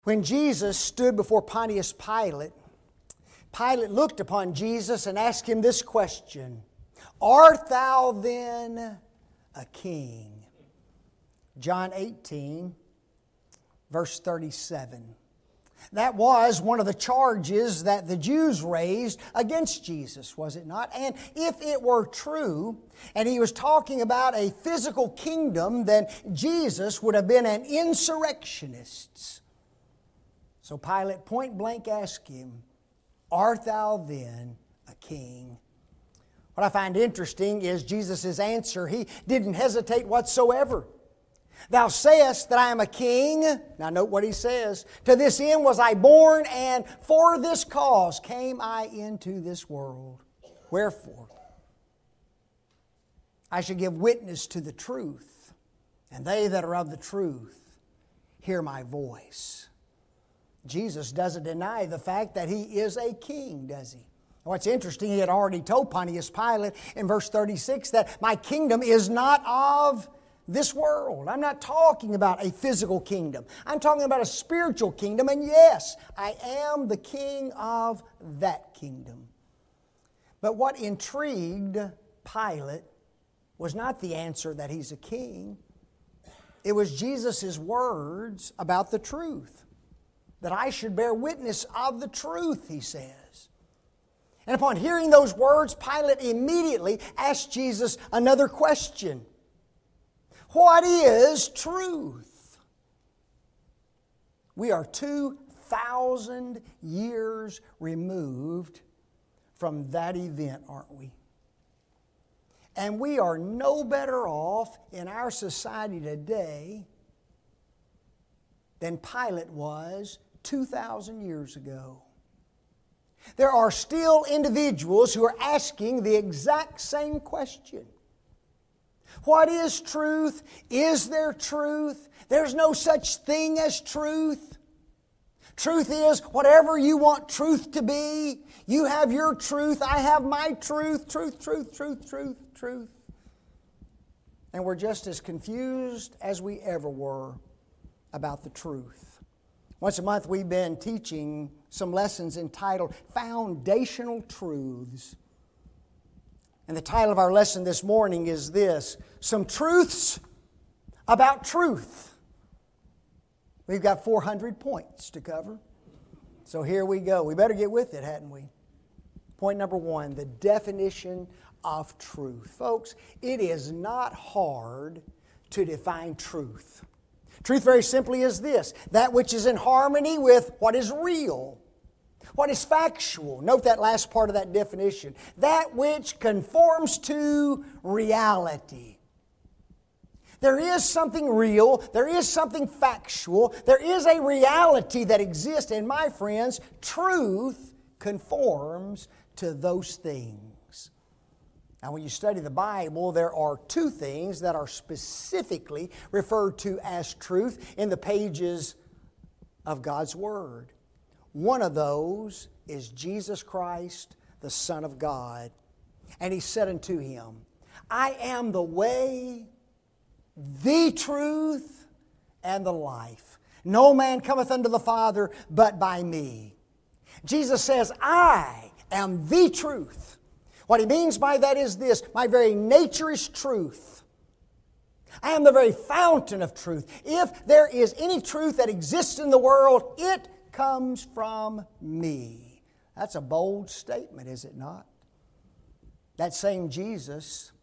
When Jesus stood before Pontius Pilate, Pilate looked upon Jesus and asked him this question, "Art thou then a king?" John 18, verse 37. That was one of the charges that the Jews raised against Jesus, was it not? And if it were true, and he was talking about a physical kingdom, then Jesus would have been an insurrectionist. So Pilate point blank asked him, "Art thou then a king?" What I find interesting is Jesus' answer. He didn't hesitate whatsoever. "Thou sayest that I am a king." Now note what he says. "To this end was I born, and for this cause came I into this world. Wherefore, I should give witness to the truth, and they that are of the truth hear my voice." Jesus doesn't deny the fact that he is a king, does he? What's interesting, he had already told Pontius Pilate in verse 36 that my kingdom is not of this world. I'm not talking about a physical kingdom. I'm talking about a spiritual kingdom, and yes, I am the king of that kingdom. But what intrigued Pilate was not the answer that he's a king. It was Jesus' words about the truth. That I should bear witness of the truth, he says. And upon hearing those words, Pilate immediately asked Jesus another question. What is truth? We are 2,000 years removed from that event, aren't we? And we are no better off in our society today than Pilate was 2,000 years ago. There are still individuals who are asking the exact same question. What is truth? Is there truth? There's no such thing as truth. Truth is whatever you want truth to be. You have your truth, I have my truth. Truth, truth, truth, truth, truth. And we're just as confused as we ever were about the truth. Once a month we've been teaching some lessons entitled Foundational Truths. And the title of our lesson this morning is this, Some Truths About Truth. We've got 400 points to cover. So here we go. We better get with it, hadn't we? Point number one, the definition of truth. Folks, it is not hard to define truth. Truth very simply is this, that which is in harmony with what is real, what is factual. Note that last part of that definition. That which conforms to reality. There is something real, there is something factual, there is a reality that exists, and my friends, truth conforms to those things. Now, when you study the Bible, there are two things that are specifically referred to as truth in the pages of God's Word. One of those is Jesus Christ, the Son of God. And He said unto him, I am the way, the truth, and the life. No man cometh unto the Father but by me. Jesus says, I am the truth. What He means by that is this, my very nature is truth. I am the very fountain of truth. If there is any truth that exists in the world, it comes from me. That's a bold statement, is it not? That same Jesus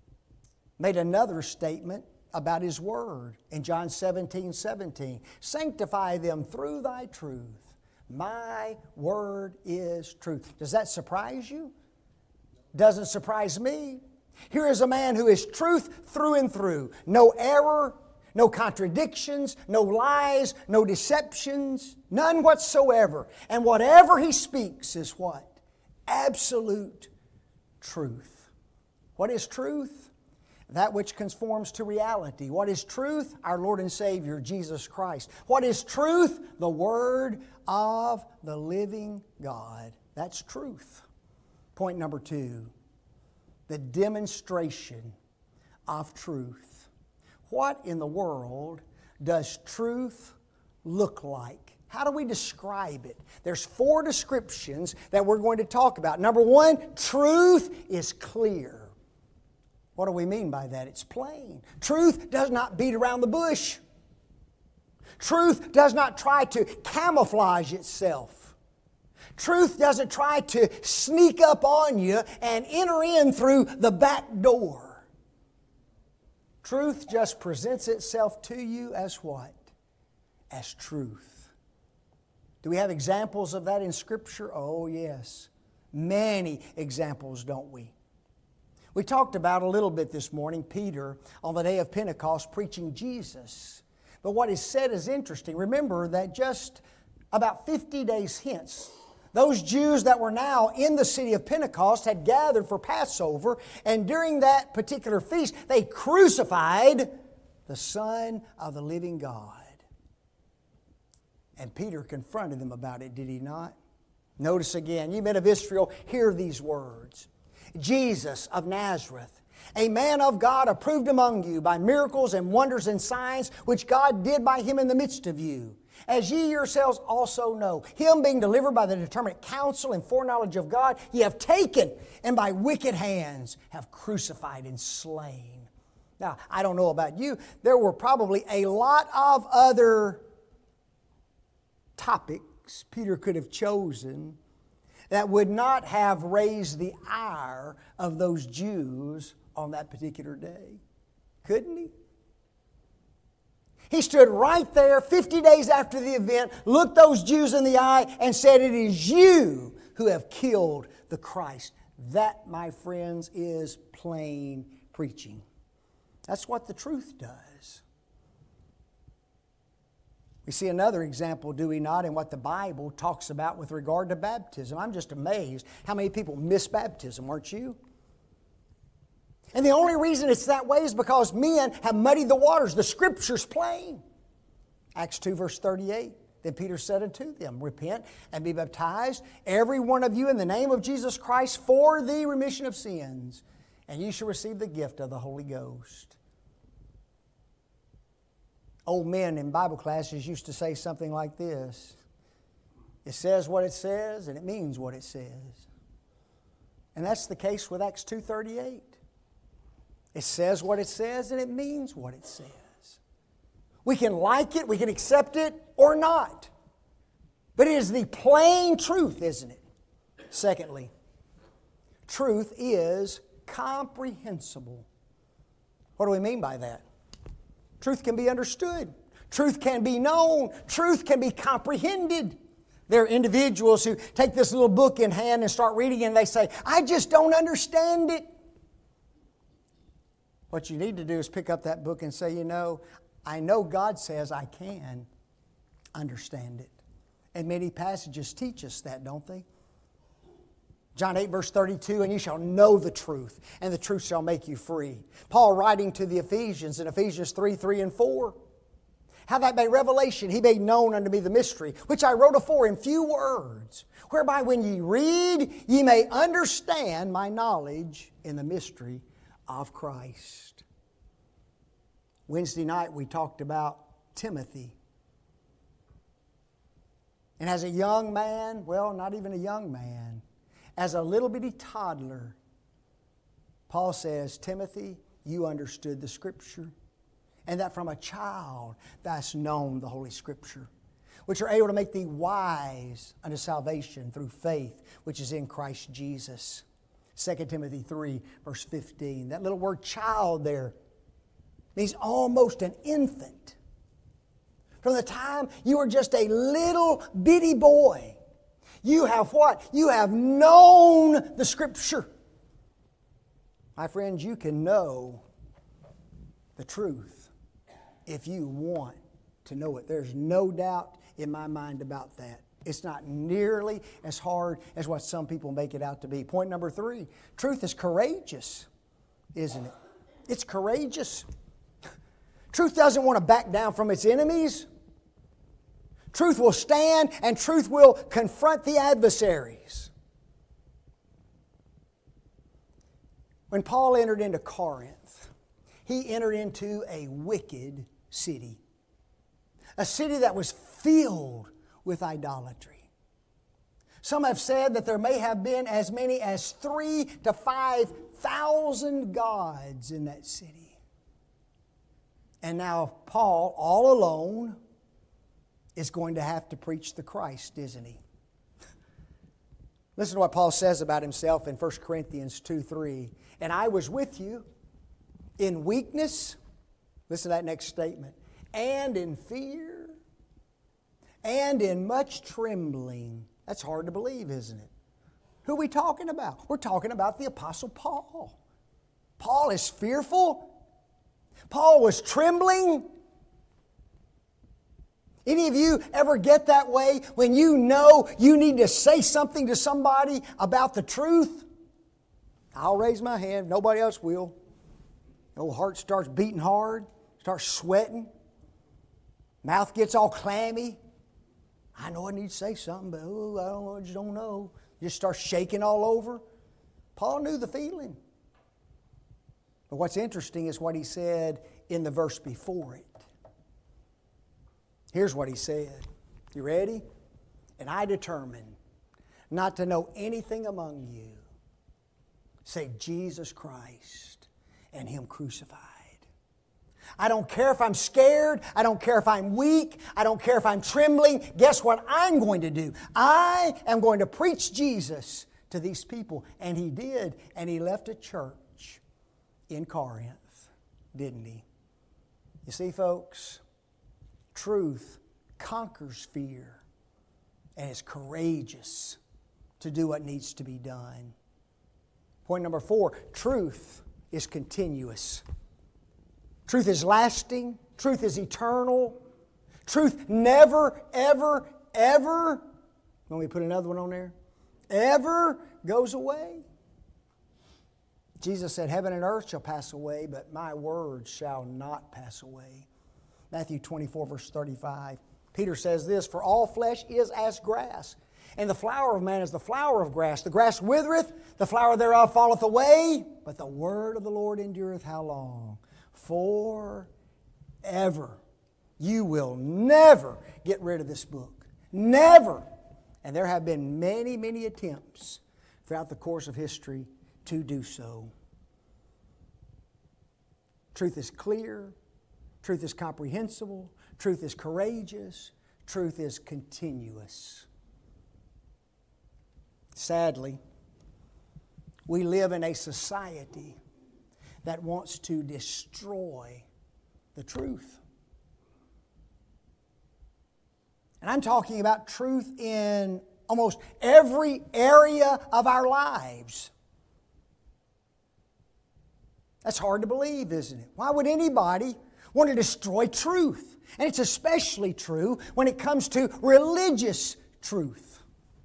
made another statement about His Word in John 17:17. Sanctify them through Thy truth. My Word is truth. Does that surprise you? Doesn't surprise me. Here is a man who is truth through and through. No error, no contradictions, no lies, no deceptions, none whatsoever. And whatever He speaks is what? Absolute truth. What is truth? That which conforms to reality. What is truth? Our Lord and Savior, Jesus Christ. What is truth? The Word of the living God. That's truth. Point number two, the demonstration of truth. What in the world does truth look like How do we describe it? There's 4 descriptions that we're going to talk about. Number 1, truth is clear. What do we mean by that? It's plain. Truth does not beat around the bush. Truth does not try to camouflage itself. Truth doesn't try to sneak up on you and enter in through the back door. Truth just presents itself to you as what? As truth. Do we have examples of that in Scripture? Oh, yes. Many examples, don't we? We talked about a little bit this morning, Peter, on the day of Pentecost, preaching Jesus. But what is said is interesting. Remember that just about 50 days hence, those Jews that were now in the city of Pentecost had gathered for Passover, and during that particular feast, they crucified the Son of the living God. And Peter confronted them about it, did he not? Notice again, ye men of Israel, hear these words. Jesus of Nazareth, a man of God approved among you by miracles and wonders and signs which God did by Him in the midst of you. As ye yourselves also know, Him being delivered by the determinate counsel and foreknowledge of God, ye have taken and by wicked hands have crucified and slain. Now, I don't know about you, there were probably a lot of other topics Peter could have chosen that would not have raised the ire of those Jews on that particular day. Couldn't he? He stood right there 50 days after the event, looked those Jews in the eye and said, "It is you who have killed the Christ." That, my friends, is plain preaching. That's what the truth does. We see another example, do we not, in what the Bible talks about with regard to baptism. I'm just amazed how many people miss baptism, aren't you? And the only reason it's that way is because men have muddied the waters. The Scripture's plain. Acts 2 verse 38. Then Peter said unto them, Repent and be baptized, every one of you, in the name of Jesus Christ, for the remission of sins, and ye shall receive the gift of the Holy Ghost. Old men in Bible classes used to say something like this. It says what it says, and it means what it says. And that's the case with Acts 2:38. It says what it says, and it means what it says. We can like it, we can accept it, or not. But it is the plain truth, isn't it? Secondly, truth is comprehensible. What do we mean by that? Truth can be understood. Truth can be known. Truth can be comprehended. There are individuals who take this little book in hand and start reading it and they say, I just don't understand it. What you need to do is pick up that book and say, I know God says I can understand it. And many passages teach us that, don't they? John 8 verse 32, and you shall know the truth, and the truth shall make you free. Paul writing to the Ephesians in Ephesians 3 and 4. How that by revelation He made known unto me the mystery, which I wrote afore in few words, whereby when ye read, ye may understand my knowledge in the mystery of Christ. Wednesday night we talked about Timothy. And as a young man, well, not even a young man, as a little bitty toddler, Paul says, Timothy, you understood the Scripture, and that from a child thou hast known the Holy Scripture, which are able to make thee wise unto salvation through faith which is in Christ Jesus. 2 Timothy 3 verse 15. That little word child there means almost an infant. From the time you were just a little bitty boy, you have what? You have known the Scripture. My friends, you can know the truth if you want to know it. There's no doubt in my mind about that. It's not nearly as hard as what some people make it out to be. Point number 3, truth is courageous, isn't it? It's courageous. Truth doesn't want to back down from its enemies. Truth will stand and truth will confront the adversaries. When Paul entered into Corinth, he entered into a wicked city. A city that was filled with idolatry. Some have said that there may have been as many as 3,000 to 5,000 gods in that city. And now Paul, all alone, is going to have to preach the Christ, isn't he? Listen to what Paul says about himself in 1 Corinthians 2:3. And I was with you in weakness, listen to that next statement, and in fear, and in much trembling. That's hard to believe, isn't it? Who are we talking about? We're talking about the Apostle Paul. Paul is fearful. Paul was trembling. Any of you ever get that way when you know you need to say something to somebody about the truth? I'll raise my hand. Nobody else will. The old heart starts beating hard, starts sweating. Mouth gets all clammy. I know I need to say something, but I just don't know. Just starts shaking all over. Paul knew the feeling. But what's interesting is what he said in the verse before it. Here's what he said. You ready? And I determined not to know anything among you save Jesus Christ and Him crucified. I don't care if I'm scared. I don't care if I'm weak. I don't care if I'm trembling. Guess what I'm going to do? I am going to preach Jesus to these people. And he did. And he left a church in Corinth, didn't he? You see, folks, truth conquers fear and is courageous to do what needs to be done. Point number 4, truth is continuous. Truth is lasting. Truth is eternal. Truth never, ever, ever, let me put another one on there, ever goes away. Jesus said, heaven and earth shall pass away, but my words shall not pass away. Matthew 24, verse 35. Peter says this, for all flesh is as grass, and the flower of man is the flower of grass. The grass withereth, the flower thereof falleth away, but the word of the Lord endureth how long? Forever. You will never get rid of this book. Never. And there have been many, many attempts throughout the course of history to do so. Truth is clear. Truth is comprehensible. Truth is courageous. Truth is continuous. Sadly, we live in a society that wants to destroy the truth. And I'm talking about truth in almost every area of our lives. That's hard to believe, isn't it? Why would anybody want to destroy truth? And it's especially true when it comes to religious truth.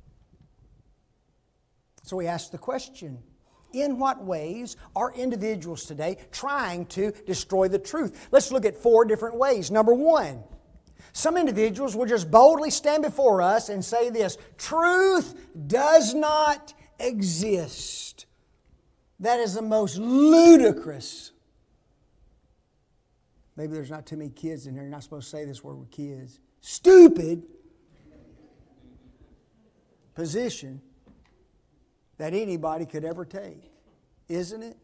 So we ask the question, in what ways are individuals today trying to destroy the truth? Let's look at 4 different ways. Number 1, some individuals will just boldly stand before us and say this, truth does not exist. That is the most ludicrous. Maybe there's not too many kids in here. You're not supposed to say this word with kids. Stupid position that anybody could ever take, isn't it?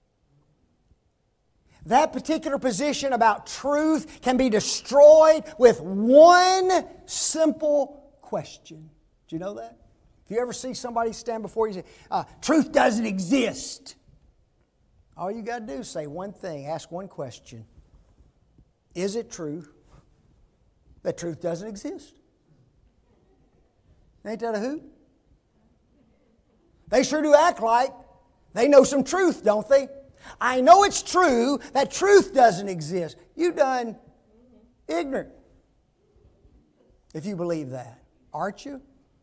That particular position about truth can be destroyed with one simple question. Do you know that? If you ever see somebody stand before you and say, truth doesn't exist, all you got to do is say one thing, ask one question. Is it true that truth doesn't exist? Ain't that a hoot? They sure do act like they know some truth, don't they? I know it's true that truth doesn't exist. You done ignorant if you believe that, aren't you?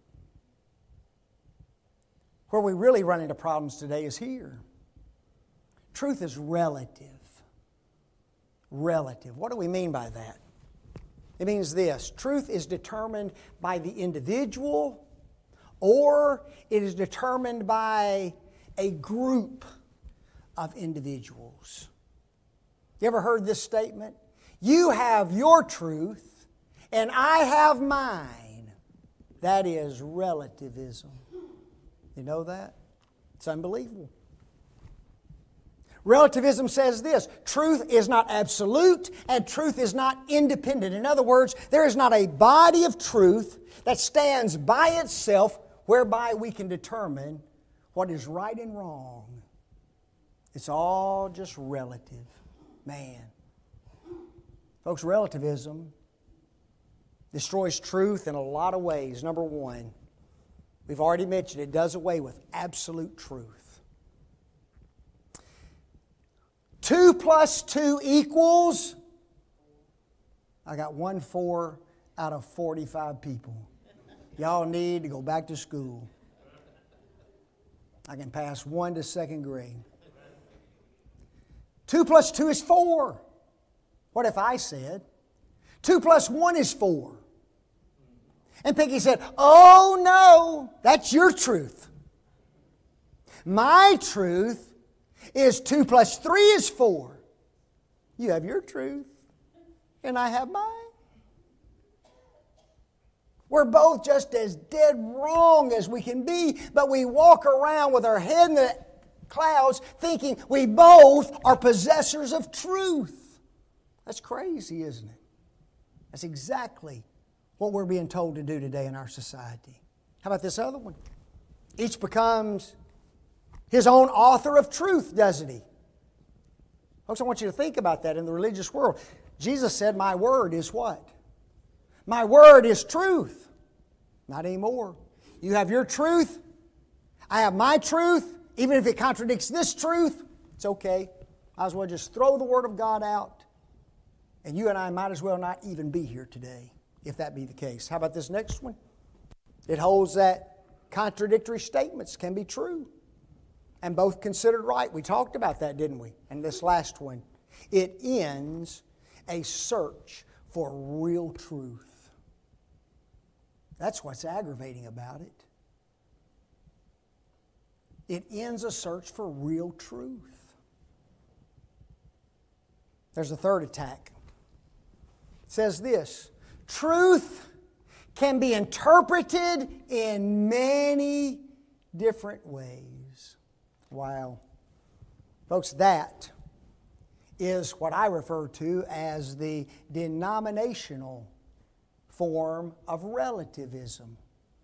Where we really run into problems today is here. Truth is relative. Relative. What do we mean by that? It means this. Truth is determined by the individual, or it is determined by a group of individuals. You ever heard this statement? You have your truth, and I have mine. That is relativism. You know that? It's unbelievable. Relativism says this: truth is not absolute and truth is not independent. In other words, there is not a body of truth that stands by itself whereby we can determine what is right and wrong. It's all just relative. Man. Folks, relativism destroys truth in a lot of ways. Number one, we've already mentioned it does away with absolute truth. 2 plus 2 equals, I got 1 4 out of 45 people. Y'all need to go back to school. I can pass 1 to second grade. 2 plus 2 is 4. What if I said 2 plus 1 is 4? And Pinky said, oh no, that's your truth. My truth is 2 plus 3 is 4. You have your truth, and I have mine. We're both just as dead wrong as we can be, but we walk around with our head in the clouds thinking we both are possessors of truth. That's crazy, isn't it? That's exactly what we're being told to do today in our society. How about this other one? Each becomes his own author of truth, doesn't he? Folks, I want you to think about that in the religious world. Jesus said, my word is what? My word is truth. Not anymore. You have your truth. I have my truth. Even if it contradicts this truth, it's okay. Might as well just throw the Word of God out. And you and I might as well not even be here today, if that be the case. How about this next one? It holds that contradictory statements can be true and both considered right. We talked about that, didn't we? And this last one, it ends a search for real truth. That's what's aggravating about it. It ends a search for real truth. There's a third attack. It says this: truth can be interpreted in many different ways. Wow. Folks, that is what I refer to as the denominational form of relativism.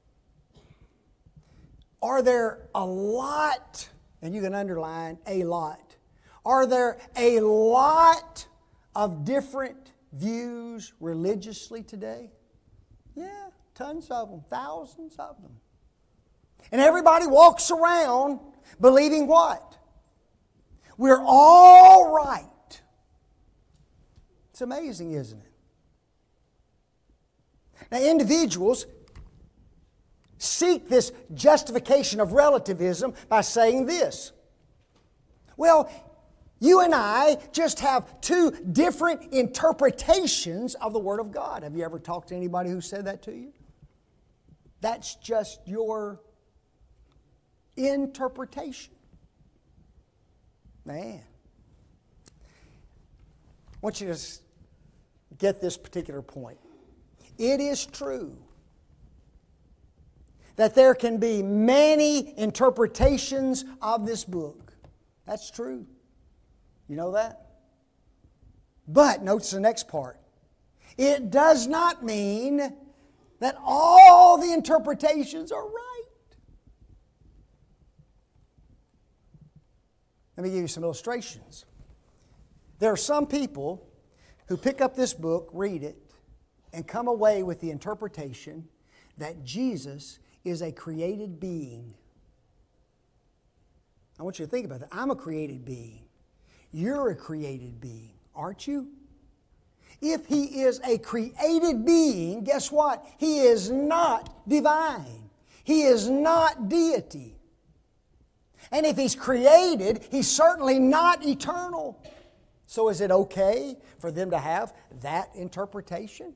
Are there a lot, and you can underline a lot, are there a lot of different views religiously today? Yeah, tons of them, thousands of them. And everybody walks around believing what? We're all right. It's amazing, isn't it? Now, individuals seek this justification of relativism by saying this: well, you and I just have two different interpretations of the Word of God. Have you ever talked to anybody who said that to you? That's just your interpretation. Man. I want you to get this particular point. It is true that there can be many interpretations of this book. That's true. You know that? But, notice the next part. It does not mean that all the interpretations are right. Let me give you some illustrations. There are some people who pick up this book, read it, and come away with the interpretation that Jesus is a created being. I want you to think about that. I'm a created being. You're a created being, aren't you? If He is a created being, guess what? He is not divine. He is not deity. And if He's created, He's certainly not eternal. So is it okay for them to have that interpretation?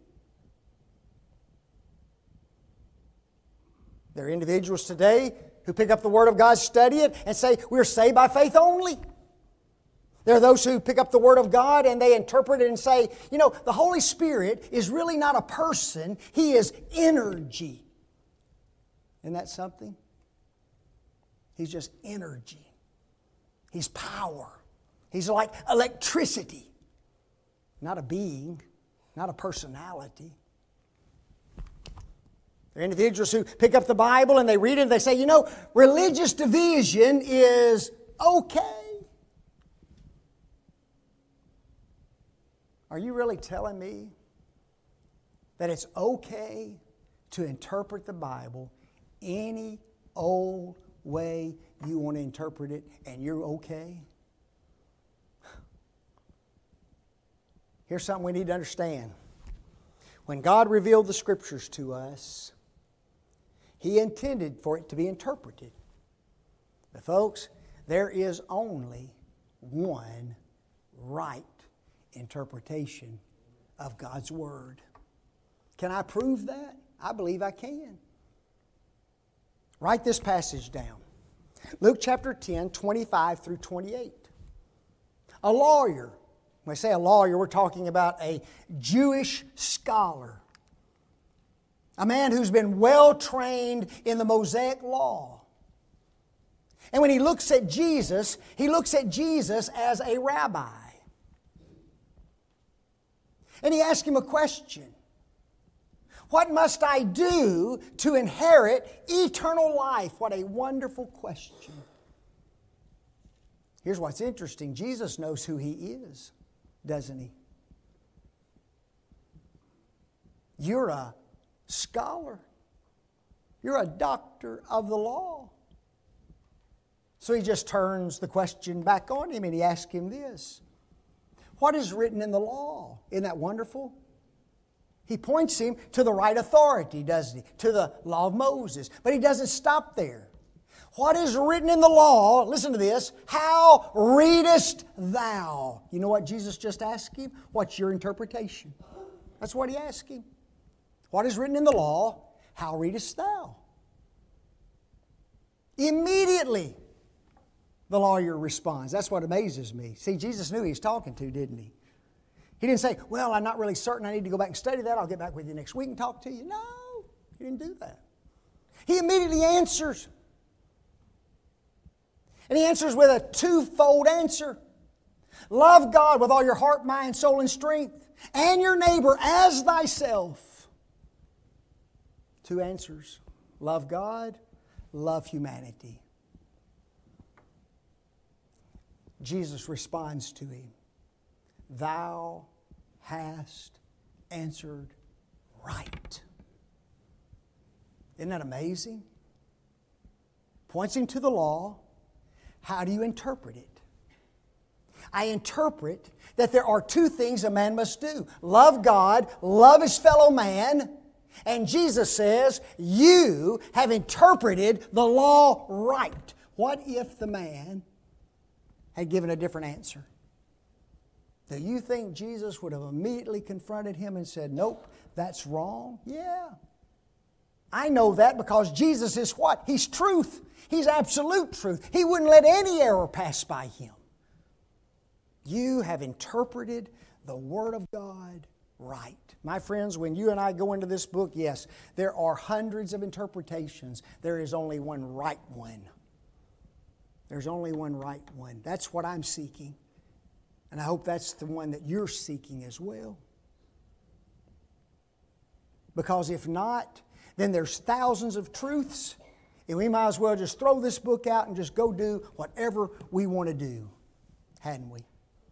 There are individuals today who pick up the Word of God, study it, and say, we're saved by faith only. There are those who pick up the Word of God and they interpret it and say, you know, the Holy Spirit is really not a person. He is energy. Isn't that something? He's just energy. He's power. He's like electricity. Not a being, not a personality. There are individuals who pick up the Bible and they read it and they say, you know, religious division is okay. Are you really telling me that it's okay to interpret the Bible any old way you want to interpret it and you're okay? Here's something we need to understand. When God revealed the Scriptures to us, He intended for it to be interpreted. But folks, there is only one right interpretation of God's Word. Can I prove that? I believe I can. Write this passage down. Luke chapter 10, 25 through 28. A lawyer. When I say a lawyer, we're talking about a Jewish scholar. A man who's been well trained in the Mosaic law. And when he looks at Jesus, he looks at Jesus as a rabbi. And he asks him a question. What must I do to inherit eternal life? What a wonderful question. Here's what's interesting. Jesus knows who He is, doesn't He? You're a scholar. You're a doctor of the law. So He just turns the question back on him and He asks him this. What is written in the law? Isn't that wonderful? He points him to the right authority, doesn't he? To the law of Moses. But he doesn't stop there. What is written in the law, listen to this, how readest thou? You know what Jesus just asked him? What's your interpretation? That's what He asked him. What is written in the law, how readest thou? Immediately, the lawyer responds. That's what amazes me. See, Jesus knew He was talking to, didn't He? He didn't say, well, I'm not really certain. I need to go back and study that. I'll get back with you next week and talk to you. No, He didn't do that. He immediately answers. And He answers with a twofold answer. Love God with all your heart, mind, soul, and strength, and your neighbor as thyself. Two answers. Love God, love humanity. Jesus responds to him. Thou hast answered right. Isn't that amazing? Points him to the law. How do you interpret it? I interpret that there are two things a man must do. Love God, love his fellow man. And Jesus says, you have interpreted the law right. What if the man had given a different answer? Do you think Jesus would have immediately confronted him and said, nope, that's wrong? Yeah. I know that because Jesus is what? He's truth. He's absolute truth. He wouldn't let any error pass by Him. You have interpreted the Word of God right. My friends, when you and I go into this book, yes, there are hundreds of interpretations. There is only one right one. There's only one right one. That's what I'm seeking. And I hope that's the one that you're seeking as well. Because if not, then there's thousands of truths, and we might as well just throw this book out and just go do whatever we want to do, hadn't we?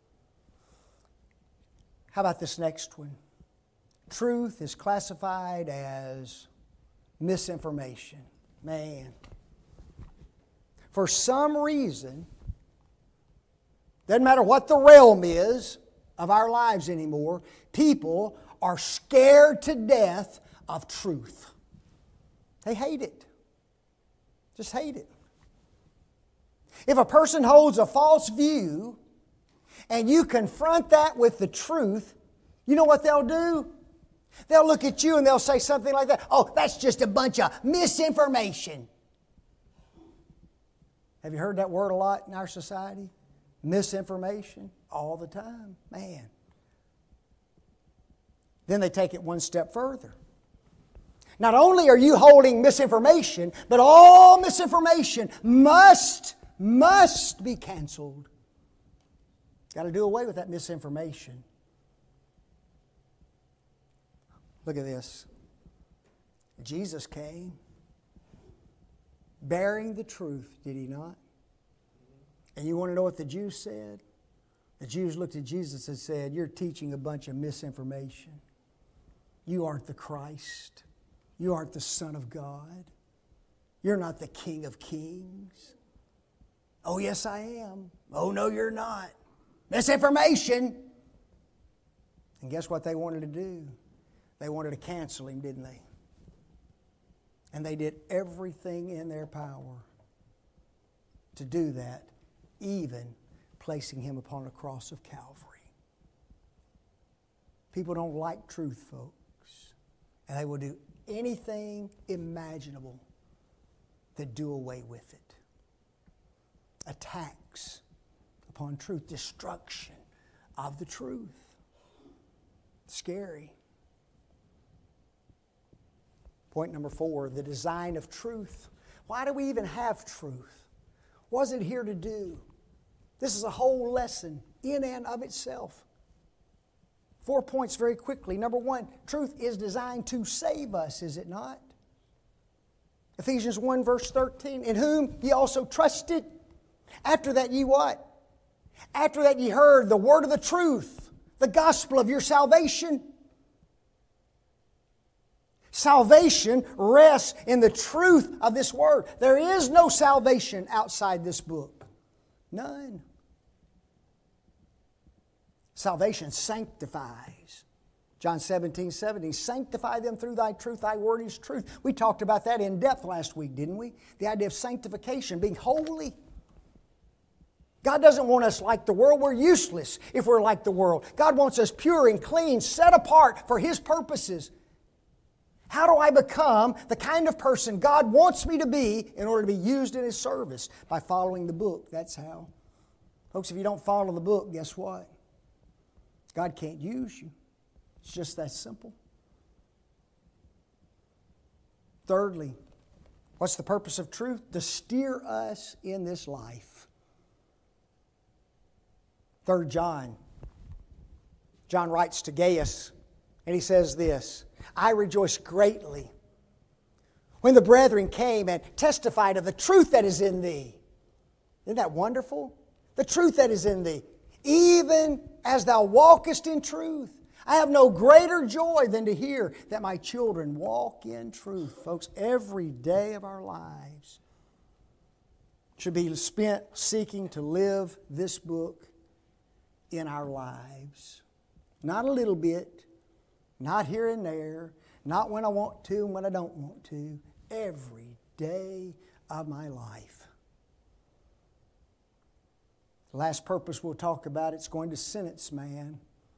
How about this next one? Truth is classified as misinformation. Man. For some reason, doesn't matter what the realm is of our lives anymore, people are scared to death of truth. They hate it. Just hate it. If a person holds a false view and you confront that with the truth, you know what they'll do? They'll look at you and they'll say something like that. Oh, that's just a bunch of misinformation. Have you heard that word a lot in our society? Misinformation. All the time. Man. Then they take it one step further. Not only are you holding misinformation, but all misinformation must be canceled. Got to do away with that misinformation. Look at this. Jesus came bearing the truth, did He not? And you want to know what the Jews said? The Jews looked at Jesus and said, "You're teaching a bunch of misinformation. You aren't the Christ. You aren't the Son of God. You're not the King of Kings." "Oh, yes, I am." "Oh, no, you're not." Misinformation. And guess what they wanted to do? They wanted to cancel Him, didn't they? And they did everything in their power to do that, even placing Him upon a cross of Calvary. People don't like truth, folks. And they will do anything imaginable to do away with it. Attacks upon truth, destruction of the truth. Scary. Point number 4, the design of truth. Why do we even have truth? What is it here to do? This is a whole lesson in and of itself. 4 points very quickly. Number 1, truth is designed to save us, is it not? Ephesians 1 verse 13, "In whom ye also trusted. After that ye what? After that ye heard the word of the truth, the gospel of your salvation." Salvation rests in the truth of this word. There is no salvation outside this book. None. Salvation sanctifies. John 17:17, "Sanctify them through thy truth, thy word is truth." We talked about that in depth last week, didn't we? The idea of sanctification, being holy. God doesn't want us like the world. We're useless if we're like the world. God wants us pure and clean, set apart for His purposes. How do I become the kind of person God wants me to be in order to be used in His service? By following the book. That's how. Folks, if you don't follow the book, guess what? God can't use you. It's just that simple. Thirdly, what's the purpose of truth? To steer us in this life. 3 John. John writes to Gaius, and he says this, "I rejoice greatly when the brethren came and testified of the truth that is in thee." Isn't that wonderful? The truth that is in thee. "Even as thou walkest in truth. I have no greater joy than to hear that my children walk in truth." Folks, every day of our lives should be spent seeking to live this book in our lives. Not a little bit, not here and there, not when I want to and when I don't want to. Every day of my life. The last purpose we'll talk about, it's going to sentence man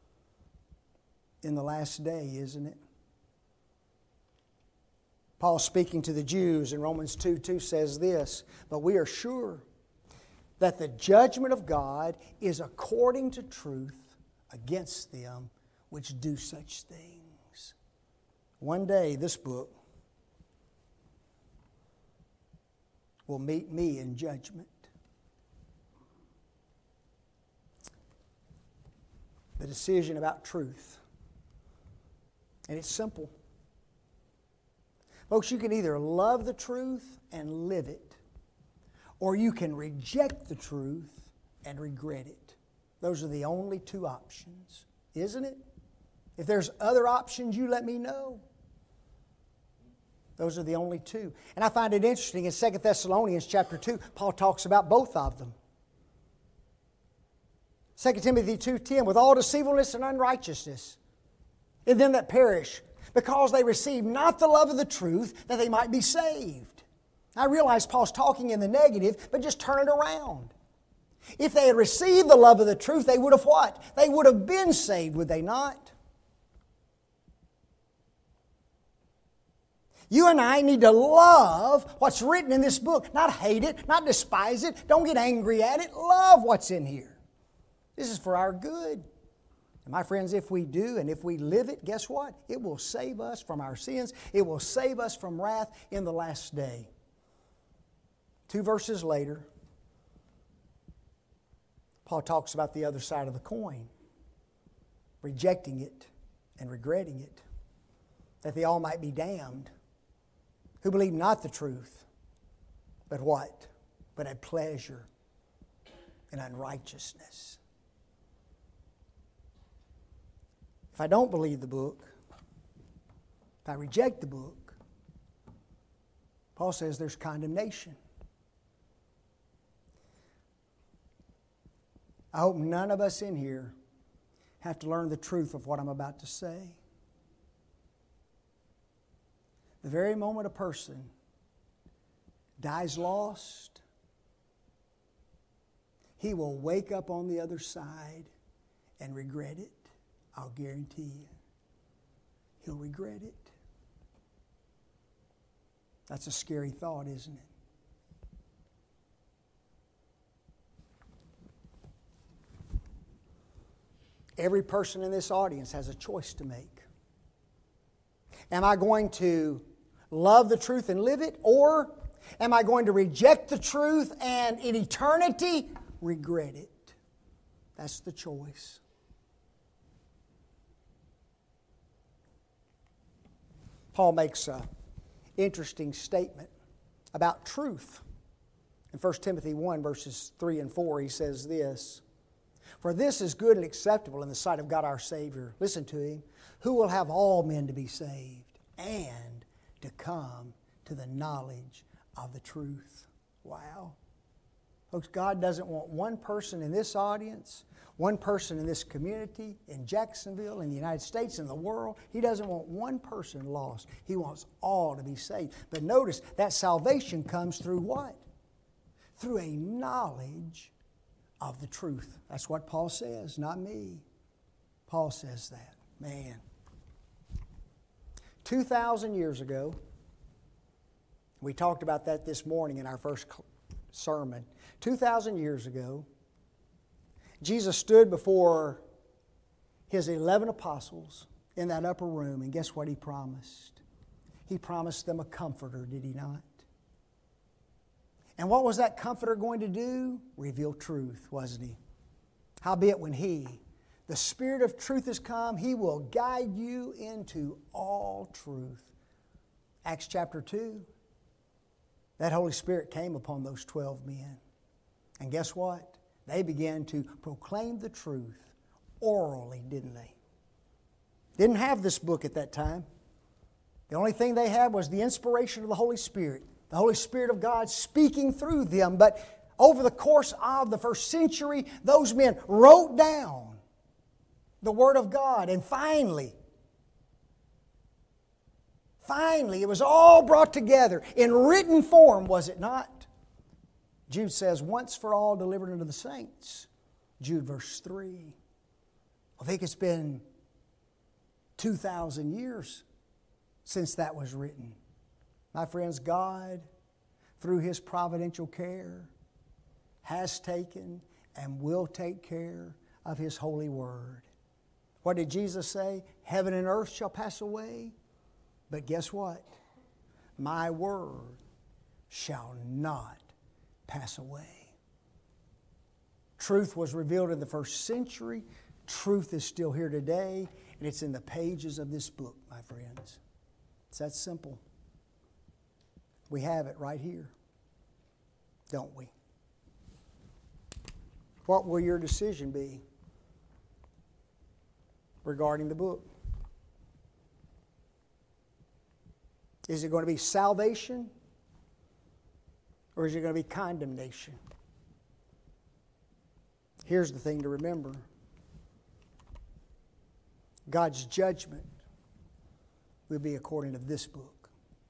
in the last day, isn't it? Paul, speaking to the Jews in Romans 2:2 says this, "But we are sure that the judgment of God is according to truth against them which do such things." One day, this book will meet me in judgment. The decision about truth. And it's simple. Folks, you can either love the truth and live it, or you can reject the truth and regret it. Those are the only two options, isn't it? If there's other options, you let me know. Those are the only two. And I find it interesting in 2 Thessalonians chapter 2, Paul talks about both of them. 2 Timothy 2:10, "With all deceitfulness and unrighteousness in them that perish, because they receive not the love of the truth, that they might be saved." I realize Paul's talking in the negative, but just turn it around. If they had received the love of the truth, they would have what? They would have been saved, would they not? You and I need to love what's written in this book. Not hate it, not despise it. Don't get angry at it. Love what's in here. This is for our good. And my friends, if we do and if we live it, guess what? It will save us from our sins. It will save us from wrath in the last day. 2 verses later, Paul talks about the other side of the coin, rejecting it and regretting it, that they all might be damned, who believe not the truth, but what? But had pleasure in unrighteousness. If I don't believe the book, if I reject the book, Paul says there's condemnation. I hope none of us in here have to learn the truth of what I'm about to say. The very moment a person dies lost, he will wake up on the other side and regret it. I'll guarantee you. He'll regret it. That's a scary thought, isn't it? Every person in this audience has a choice to make. Am I going to love the truth and live it, or am I going to reject the truth and in eternity regret it? That's the choice. Paul makes an interesting statement about truth. In 1 Timothy 1, verses 3 and 4, he says this, "For this is good and acceptable in the sight of God our Savior," listen to him, "who will have all men to be saved and to come to the knowledge of the truth." Wow. Folks, God doesn't want one person in this audience, one person in this community, in Jacksonville, in the United States, in the world. He doesn't want one person lost. He wants all to be saved. But notice that salvation comes through what? Through a knowledge of the truth. That's what Paul says, not me. Paul says that. Man. 2,000 years ago, we talked about that this morning in our first sermon. 2,000 years ago, Jesus stood before His 11 apostles in that upper room, and guess what He promised? He promised them a comforter, did He not? And what was that comforter going to do? Reveal truth, wasn't He? Howbeit when He, the Spirit of truth, has come, He will guide you into all truth. Acts chapter 2. That Holy Spirit came upon those 12 men. And guess what? They began to proclaim the truth orally, didn't they? Didn't have this book at that time. The only thing they had was the inspiration of the Holy Spirit. The Holy Spirit of God speaking through them. But over the course of the first century, those men wrote down the Word of God. And finally, it was all brought together in written form, was it not? Jude says, once for all delivered unto the saints. Jude verse 3. I think it's been 2,000 years since that was written. My friends, God, through His providential care, has taken and will take care of His holy word. What did Jesus say? Heaven and earth shall pass away, but guess what? My word shall not pass away. Truth was revealed in the first century. Truth is still here today, and it's in the pages of this book, my friends. It's that simple. We have it right here, don't we? What will your decision be regarding the book? Is it going to be salvation, or is it going to be condemnation? Here's the thing to remember. God's judgment will be according to this book.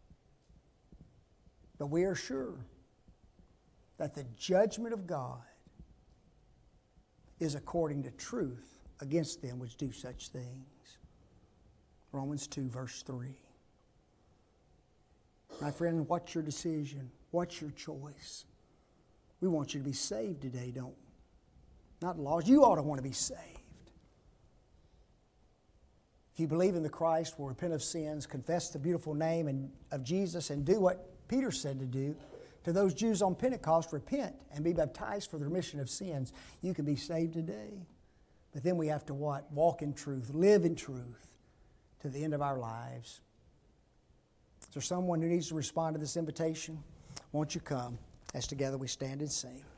But we are sure that the judgment of God is according to truth against them which do such things. Romans 2, verse 3. My friend, what's your decision? What's your choice? We want you to be saved today, don't we? Not lost. You ought to want to be saved. If you believe in the Christ, will repent of sins, confess the beautiful name of Jesus, and do what Peter said to do, to those Jews on Pentecost, repent and be baptized for the remission of sins, you can be saved today. But then we have to what? Walk in truth, live in truth to the end of our lives. Is there someone who needs to respond to this invitation? Won't you come as together we stand and sing?